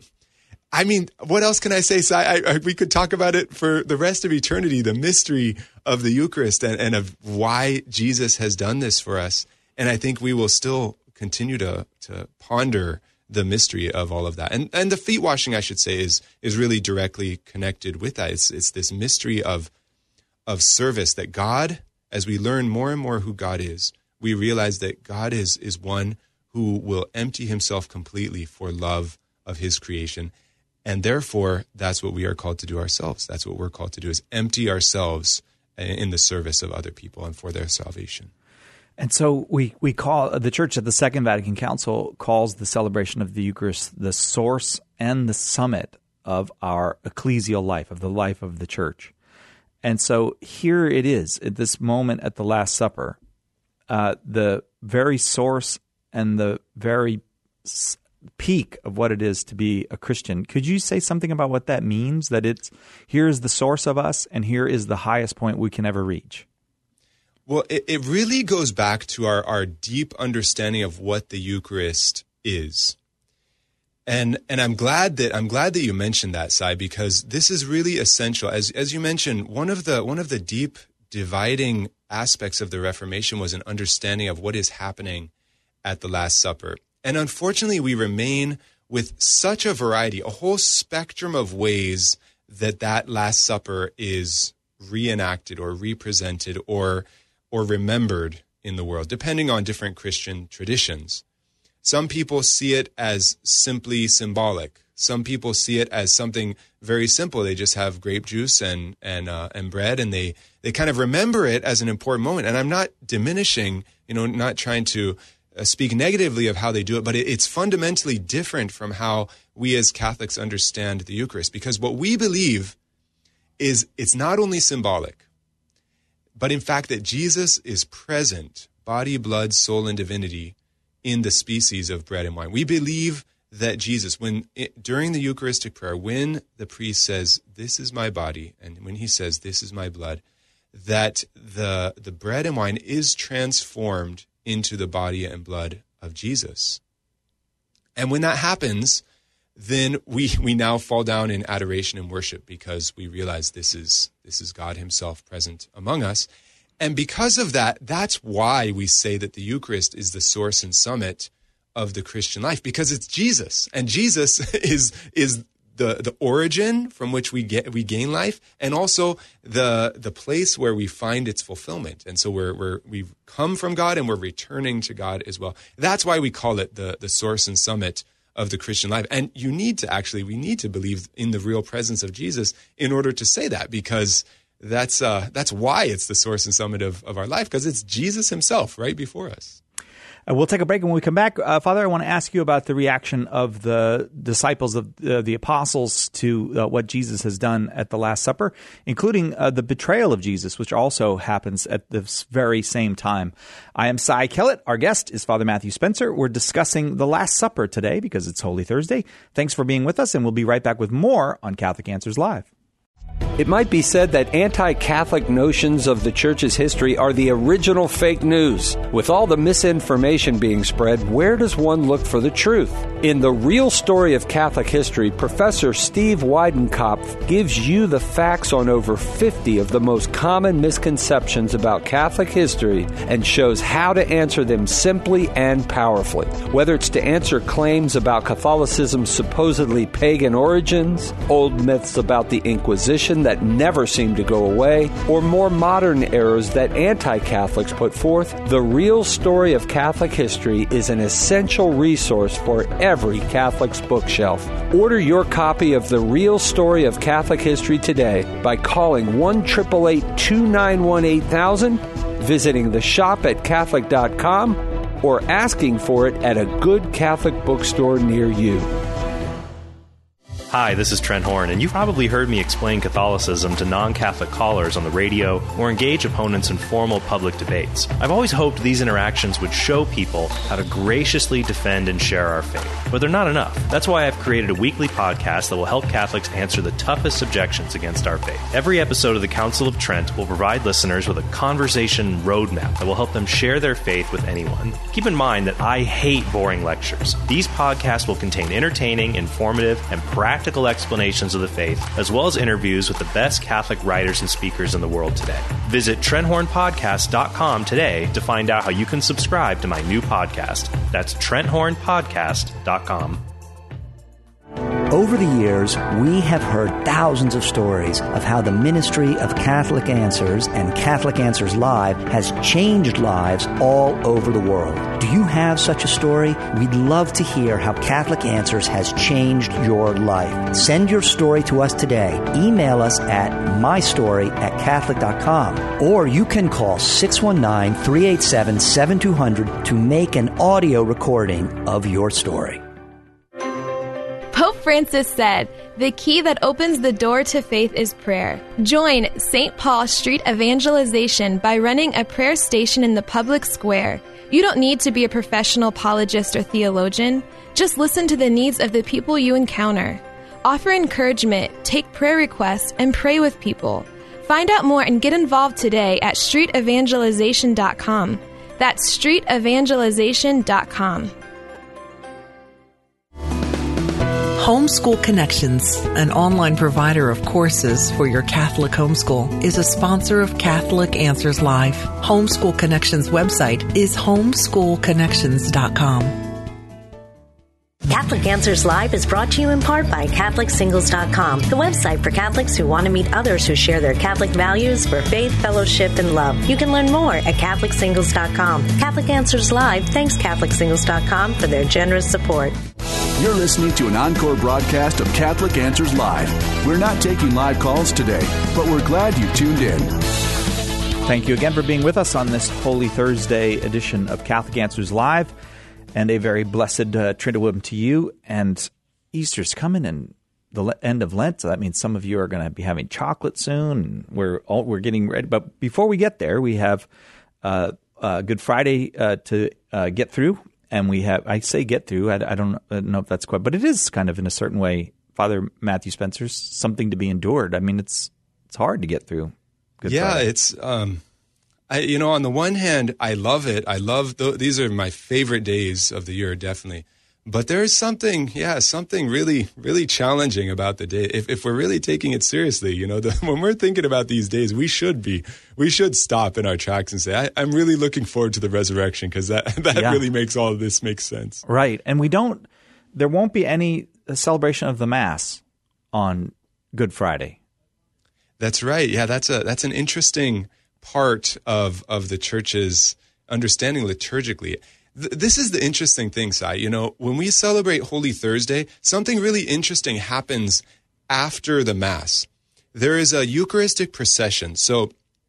I mean, what else can I say? So I, I, we could talk about it for the rest of eternity, the mystery of the Eucharist and, and of why Jesus has done this for us. And I think we will still continue to to ponder the mystery of all of that. And and the feet washing, I should say, is is really directly connected with that. It's it's this mystery of of service that God, as we learn more and more who God is, we realize that God is is one who will empty himself completely for love of his creation. And therefore, that's what we are called to do ourselves. That's what we're called to do, is empty ourselves in the service of other people and for their salvation. And so we, we call, the Church at the Second Vatican Council calls the celebration of the Eucharist the source and the summit of our ecclesial life, of the life of the Church. And so here it is, at this moment at the Last Supper, uh, the very source and the very peak of what it is to be a Christian. Could you say something about what that means, that it's here is the source of us and here is the highest point we can ever reach? Well, it, it really goes back to our, our deep understanding of what the Eucharist is. And and I'm glad that I'm glad that you mentioned that, Si, because this is really essential. As as you mentioned, one of the one of the deep dividing aspects of the Reformation was an understanding of what is happening at the Last Supper. And unfortunately, we remain with such a variety, a whole spectrum of ways that that Last Supper is reenacted or represented or or remembered in the world, depending on different Christian traditions. Some people see it as simply symbolic. Some people see it as something very simple. They just have grape juice and and uh, and bread, and they they kind of remember it as an important moment. And I'm not diminishing, you know, not trying to uh, speak negatively of how they do it, but it, it's fundamentally different from how we as Catholics understand the Eucharist. Because what we believe is it's not only symbolic, but in fact that Jesus is present, body, blood, soul, and divinity, in the species of bread and wine. We believe that Jesus, when it, during the Eucharistic prayer, when the priest says, "This is my body," and when he says, "This is my blood," that the the bread and wine is transformed into the body and blood of Jesus. And when that happens, then we we now fall down in adoration and worship, because we realize this is this is God himself present among us. And because of that, that's why we say that the Eucharist is the source and summit of the Christian life, because it's Jesus. And Jesus is is the, the origin from which we get we gain life, and also the the place where we find its fulfillment. And so we're we're we've come from God and we're returning to God as well. That's why we call it the, the source and summit of the Christian life. And you need to actually, we need to believe in the real presence of Jesus in order to say that, because That's uh, that's why it's the source and summit of, of our life, because it's Jesus himself right before us. Uh, we'll take a break, and when we come back, uh, Father, I want to ask you about the reaction of the disciples, of uh, the apostles, to uh, what Jesus has done at the Last Supper, including uh, the betrayal of Jesus, which also happens at this very same time. I am Cy Kellett. Our guest is Father Matthew Spencer. We're discussing the Last Supper today because it's Holy Thursday. Thanks for being with us, and we'll be right back with more on Catholic Answers Live. It might be said that anti-Catholic notions of the Church's history are the original fake news. With all the misinformation being spread, where does one look for the truth? In The Real Story of Catholic History, Professor Steve Weidenkopf gives you the facts on over fifty of the most common misconceptions about Catholic history and shows how to answer them simply and powerfully. Whether it's to answer claims about Catholicism's supposedly pagan origins, old myths about the Inquisition that never seem to go away, or more modern errors that anti-Catholics put forth, The Real Story of Catholic History is an essential resource for every Catholic's bookshelf. Order your copy of The Real Story of Catholic History today by calling one eight eight eight, two nine one, eight thousand, visiting the shop at Catholic dot com, or asking for it at a good Catholic bookstore near you. Hi, this is Trent Horn, and you've probably heard me explain Catholicism to non-Catholic callers on the radio or engage opponents in formal public debates. I've always hoped these interactions would show people how to graciously defend and share our faith, but they're not enough. That's why I've created a weekly podcast that will help Catholics answer the toughest objections against our faith. Every episode of the Council of Trent will provide listeners with a conversation roadmap that will help them share their faith with anyone. Keep in mind that I hate boring lectures. These podcasts will contain entertaining, informative, and practical Practical explanations of the faith, as well as interviews with the best Catholic writers and speakers in the world today. Visit Trent Horn Podcast dot com today to find out how you can subscribe to my new podcast. That's Trent Horn Podcast dot com. Over the years, we have heard thousands of stories of how the ministry of Catholic Answers and Catholic Answers Live has changed lives all over the world. Do you have such a story? We'd love to hear how Catholic Answers has changed your life. Send your story to us today. Email us at mystory at Catholic dot com, or you can call six one nine, three eight seven, seven two zero zero to make an audio recording of your story. Pope Francis said, "The key that opens the door to faith is prayer." Join Saint Paul Street Evangelization by running a prayer station in the public square. You don't need to be a professional apologist or theologian. Just listen to the needs of the people you encounter. Offer encouragement, take prayer requests, and pray with people. Find out more and get involved today at street evangelization dot com. That's street evangelization dot com. Homeschool Connections, an online provider of courses for your Catholic homeschool, is a sponsor of Catholic Answers Live. Homeschool Connections website is homeschool connections dot com. Catholic Answers Live is brought to you in part by Catholic Singles dot com, the website for Catholics who want to meet others who share their Catholic values for faith, fellowship, and love. You can learn more at Catholic Singles dot com. Catholic Answers Live thanks Catholic Singles dot com for their generous support. You're listening to an encore broadcast of Catholic Answers Live. We're not taking live calls today, but we're glad you tuned in. Thank you again for being with us on this Holy Thursday edition of Catholic Answers Live. And a very blessed uh, Triduum to you. And Easter's coming, and the le- end of Lent, so that means some of you are going to be having chocolate soon. And we're all, we're getting ready. But before we get there, we have uh, uh, Good Friday uh, to uh, get through. And we have, I say get through, I, I, don't, I don't know if that's quite, but it is kind of in a certain way, Father Matthew Spencer's something to be endured. I mean, it's it's hard to get through Good yeah, Friday. it's... Um I, you know, on the one hand, I love it. I love th- these are my favorite days of the year, definitely. But there is something, yeah, something really, really challenging about the day. If, if we're really taking it seriously, you know, the, when we're thinking about these days, we should be, we should stop in our tracks and say, I, I'm really looking forward to the resurrection, because that that yeah. really makes all of this make sense. Right, and we don't. There won't be any celebration of the Mass on Good Friday. That's right. Yeah, that's a that's an interesting part of of the Church's understanding liturgically. Th- this is the interesting thing, Sai. You know, when we celebrate Holy Thursday, something really interesting happens after the Mass. There is a Eucharistic procession. So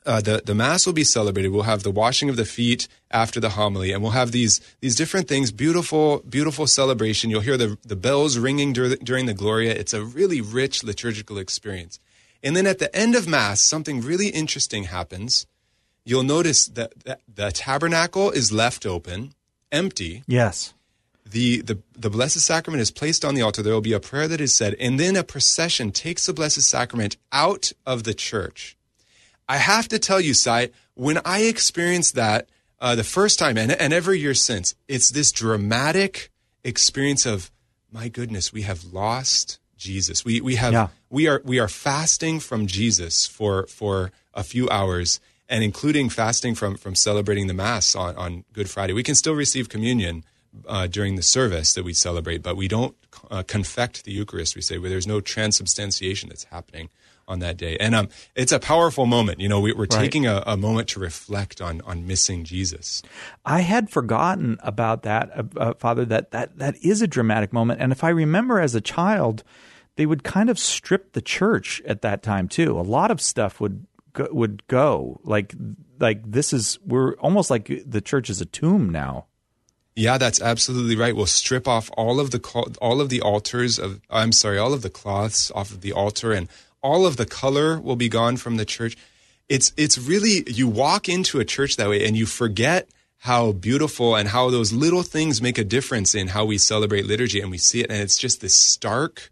uh, the, the Mass will be celebrated. We'll have the washing of the feet after the homily, and we'll have these these different things, beautiful, beautiful celebration. You'll hear the, the bells ringing dur- during the Gloria. It's a really rich liturgical experience. And then at the end of Mass, something really interesting happens. You'll notice that, that the tabernacle is left open, empty. Yes. The, the the Blessed Sacrament is placed on the altar. There will be a prayer that is said, and then a procession takes the Blessed Sacrament out of the church. I have to tell you, Sai, when I experienced that uh, the first time, and, and every year since, it's this dramatic experience of, my goodness, we have lost Jesus. We we have yeah. we are we are fasting from Jesus for for a few hours, and including fasting from from celebrating the Mass on, on Good Friday. We can still receive communion Uh, during the service that we celebrate, but we don't uh, confect the Eucharist, we say, where there's no transubstantiation that's happening on that day. And um, it's a powerful moment. You know, we, we're right. taking a, a moment to reflect on on missing Jesus. I had forgotten about that, uh, uh, Father, that, that that is a dramatic moment. And if I remember as a child, they would kind of strip the church at that time, too. A lot of stuff would go, would go. Like, like this is, we're almost like the church is a tomb now. Yeah, that's absolutely right. We'll strip off all of the all of the altars of I'm sorry, all of the cloths off of the altar, and all of the color will be gone from the church. It's it's really, you walk into a church that way and you forget how beautiful and how those little things make a difference in how we celebrate liturgy, and we see it, and it's just this stark,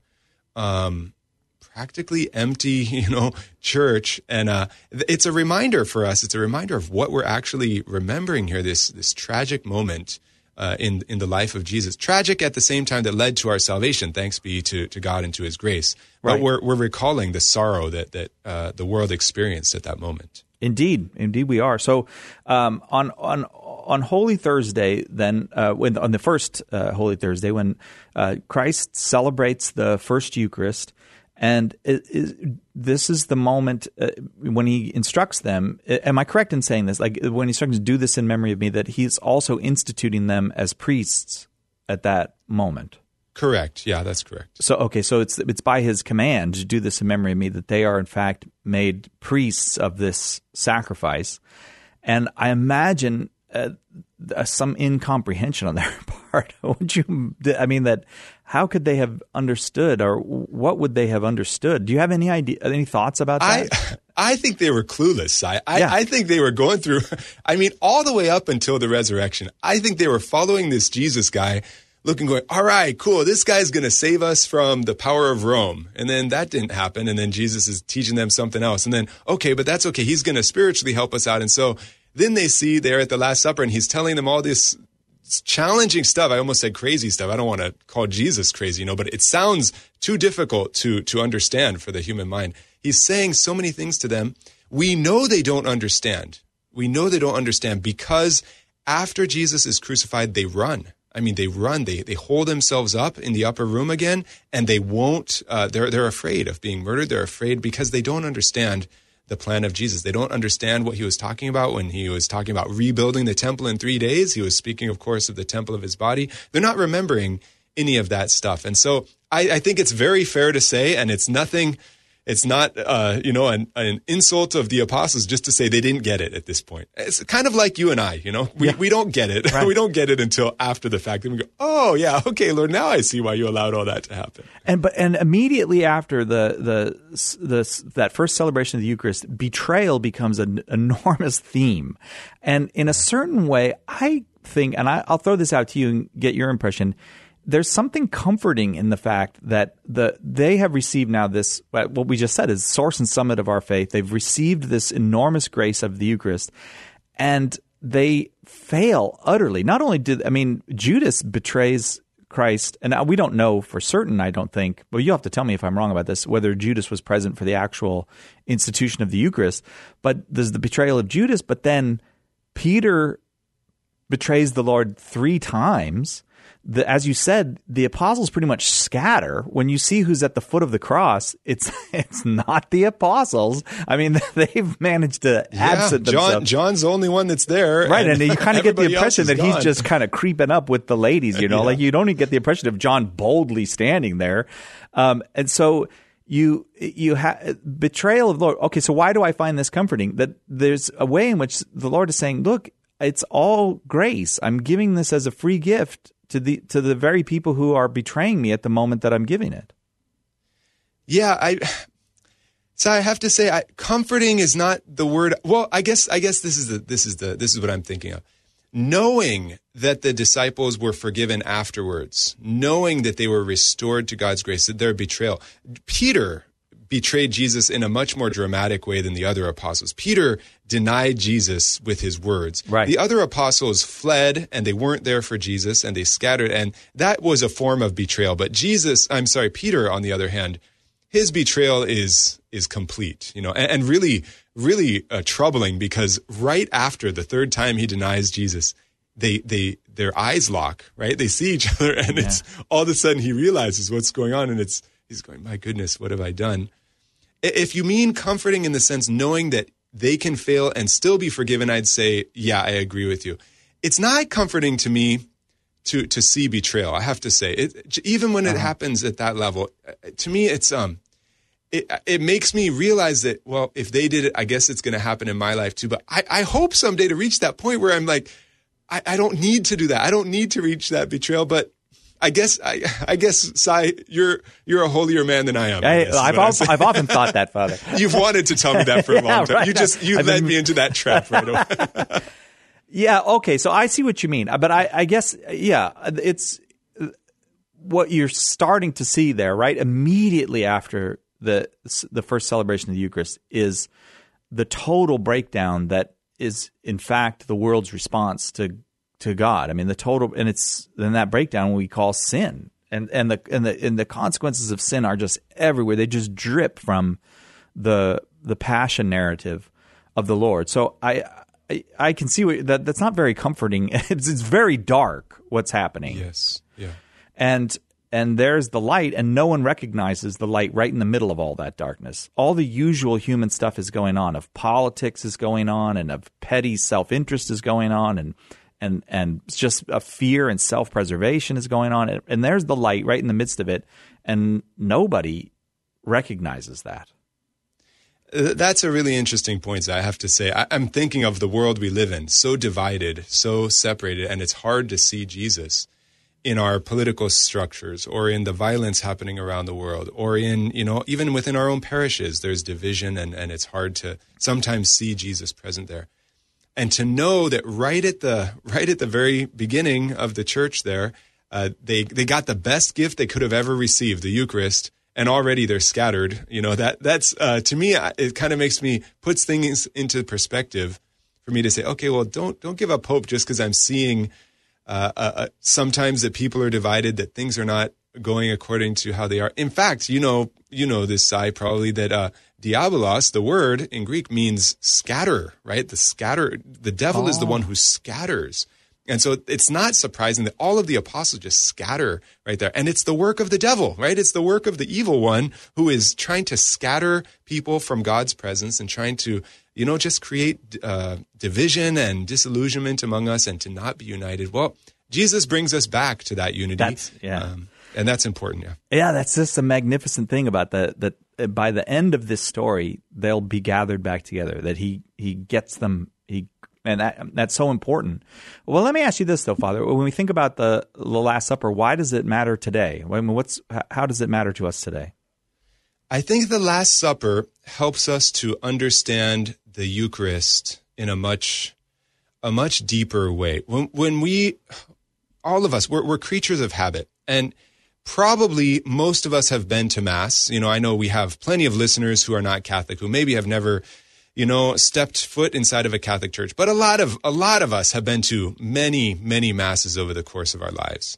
um, practically empty, you know, church. And uh, it's a reminder for us. It's a reminder of what we're actually remembering here. This this tragic moment. Uh, in in the life of Jesus. Tragic at the same time that led to our salvation, thanks be to, to God and to his grace. But right. we're we're recalling the sorrow that, that uh, the world experienced at that moment. Indeed. Indeed we are. So um, on on on Holy Thursday, then, uh, when on the first uh, Holy Thursday, when uh, Christ celebrates the first Eucharist, and it, it, this is the moment uh, when he instructs them. Am I correct in saying this? Like when he instructs them, do this in memory of me, that he's also instituting them as priests at that moment. Correct. Yeah, that's correct. So, okay, so it's it's by his command to do this in memory of me that they are in fact made priests of this sacrifice. And I imagine uh, some incomprehension on their part. Would you? I mean, that how could they have understood, or what would they have understood? Do you have any idea, any thoughts about that? I I think they were clueless. I I, Yeah. I think they were going through. I mean, all the way up until the resurrection. I think they were following this Jesus guy, looking, going, all right, cool. This guy's going to save us from the power of Rome. And then that didn't happen. And then Jesus is teaching them something else. And then, okay, but that's okay. He's going to spiritually help us out. And so then they see there at the Last Supper, and he's telling them all this challenging stuff. I almost said crazy stuff. I don't want to call Jesus crazy, you know, but it sounds too difficult to to understand for the human mind. He's saying so many things to them. We know they don't understand. We know they don't understand because after Jesus is crucified, they run. I mean, they run. They they hold themselves up in the upper room again, and they won't. Uh, they're they're afraid of being murdered. They're afraid because they don't understand the plan of Jesus. They don't understand what he was talking about when he was talking about rebuilding the temple in three days. He was speaking, of course, of the temple of his body. They're not remembering any of that stuff. And so I, I think it's very fair to say, and it's nothing, it's not, uh, you know, an, an insult of the apostles just to say they didn't get it at this point. It's kind of like you and I, you know, we, Yeah. we don't get it. Right. We don't get it until after the fact. Then we go, oh yeah, okay, Lord, now I see why you allowed all that to happen. And but and immediately after the the the that first celebration of the Eucharist, betrayal becomes an enormous theme, and in a certain way, I think, and I, I'll throw this out to you and get your impression. There's something comforting in the fact that the they have received now this, what we just said is source and summit of our faith. They've received this enormous grace of the Eucharist, and they fail utterly. Not only did I mean Judas betrays Christ, and we don't know for certain, I don't think, but you'll have to tell me if I'm wrong about this, whether Judas was present for the actual institution of the Eucharist. But there's the betrayal of Judas, but then Peter betrays the Lord three times. The, as you said, the apostles pretty much scatter. When you see who's at the foot of the cross, it's it's not the apostles. I mean, they've managed to Yeah, absent John, themselves. John's the only one that's there. Right, and, you kind of get the everybody else impression is that he's gone. just kind of creeping up with the ladies, you know? Yeah. Like, you don't even get the impression of John boldly standing there. Um, and so you you have betrayal of the Lord. Okay, so why do I find this comforting? That there's a way in which the Lord is saying, look, it's all grace. I'm giving this as a free gift to the to the very people who are betraying me at the moment that I'm giving it. Yeah, I so I have to say I, comforting is not the word. Well, I guess I guess this is the this is the this is what I'm thinking of. Knowing that the disciples were forgiven afterwards, knowing that they were restored to God's grace, that their betrayal. Peter betrayed Jesus in a much more dramatic way than the other apostles. Peter denied Jesus with his words. Right. The other apostles fled and they weren't there for Jesus and they scattered, and that was a form of betrayal. But Jesus, I'm sorry, Peter, on the other hand, his betrayal is is complete, you know, and, and really, really uh, troubling, because right after the third time he denies Jesus, they they their eyes lock, right? They see each other, and yeah. it's all of a sudden he realizes what's going on, and it's he's going, my goodness, what have I done? If you mean comforting in the sense knowing that they can fail and still be forgiven, I'd say, yeah, I agree with you. It's not comforting to me to to see betrayal. I have to say, it, even when it uh-huh. happens at that level, to me, it's um. It, it makes me realize that, well, if they did it, I guess it's going to happen in my life too. But I, I hope someday to reach that point where I'm like, I, I don't need to do that. I don't need to reach that betrayal. But I guess, I, I guess, Sai, you're you're a holier man than I am. I I, I've, al- I've often thought that, Father. You've wanted to tell me that for a yeah, long time. Right. You just you I've led been... me into that trap right away. Yeah. Okay. So I see what you mean. But I, I guess, yeah, it's what you're starting to see there, right? Immediately after the the first celebration of the Eucharist is the total breakdown that is, in fact, the world's response to to God. I mean, the total, and it's then that breakdown we call sin, and and the and the and the consequences of sin are just everywhere. They just drip from the the passion narrative of the Lord. So I I, I can see what, that that's not very comforting. It's, it's very dark what's happening. Yes. Yeah. And. And there's the light, and no one recognizes the light right in the middle of all that darkness. All the usual human stuff is going on, of politics is going on, and of petty self-interest is going on, and and and just a fear and self-preservation is going on. And there's the light right in the midst of it, and nobody recognizes that. That's a really interesting point, I have to say. I, I'm thinking of the world we live in, so divided, so separated, and it's hard to see Jesus in our political structures, or in the violence happening around the world, or in, you know, even within our own parishes, there's division, and, and it's hard to sometimes see Jesus present there. And to know that right at the right at the very beginning of the church there, uh, they they got the best gift they could have ever received, the Eucharist, and already they're scattered. You know, that that's uh, to me, it kind of makes me puts things into perspective for me to say, okay, well, don't don't give up hope just because I'm seeing. Uh, uh, sometimes that people are divided, that things are not going according to how they are. In fact, you know, you know this, Sai, probably, that uh, diabolos, the word in Greek, means scatter, right? The scatter, the devil oh. is the one who scatters. And so it's not surprising that all of the apostles just scatter right there. And it's the work of the devil, right? It's the work of the evil one who is trying to scatter people from God's presence and trying to, you know, just create uh, division and disillusionment among us and to not be united. Well, Jesus brings us back to that unity. That's, yeah. Um, and that's important, yeah. Yeah, that's just a magnificent thing about that, that by the end of this story, they'll be gathered back together, that he, he gets them, he and that, that's so important. Well, let me ask you this, though, Father. When we think about the, the Last Supper, why does it matter today? I mean, what's, how does it matter to us today? I think the Last Supper helps us to understand the Eucharist in a much a much deeper way. When, when we, all of us, we're, we're creatures of habit. And probably most of us have been to Mass. You know, I know we have plenty of listeners who are not Catholic, who maybe have never, you know, stepped foot inside of a Catholic church. But a lot of a lot of us have been to many, many Masses over the course of our lives.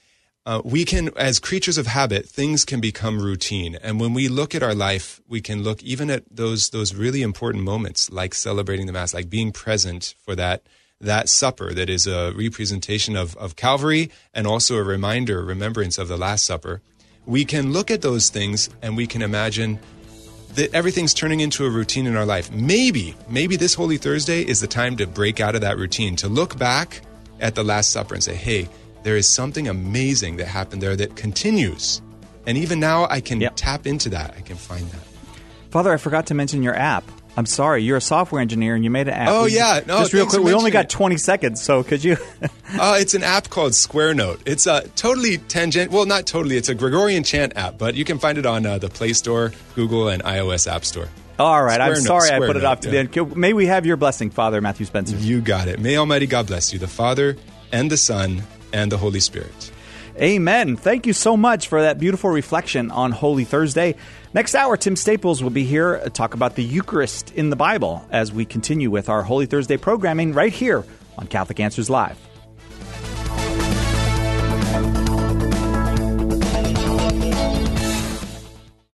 Uh, we can, as creatures of habit, things can become routine. And when we look at our life, we can look even at those those really important moments, like celebrating the Mass, like being present for that that supper that is a representation of, of Calvary and also a reminder, remembrance of the Last Supper. We can look at those things and we can imagine that everything's turning into a routine in our life. Maybe, maybe this Holy Thursday is the time to break out of that routine, to look back at the Last Supper and say, hey, there is something amazing that happened there that continues And even now, I can Yep. tap into that. I can find that. Father, I forgot to mention your app. I'm sorry, you're a software engineer and you made an app. Oh, We- yeah. No, just real thanks quick. for We only mentioning got it. twenty seconds, so could you? Uh, it's an app called Square Note. It's a totally tangent. Well, not totally. It's a Gregorian chant app, but you can find it on uh, the Play Store, Google, and iOS App Store. All right, Square I'm Note, sorry I Square put it Note, off to yeah. the end. May we have your blessing, Father Matthew Spencer. You got it. May Almighty God bless you, the Father and the Son and the Holy Spirit. Amen. Thank you so much for that beautiful reflection on Holy Thursday. Next hour, Tim Staples will be here to talk about the Eucharist in the Bible as we continue with our Holy Thursday programming right here on Catholic Answers Live.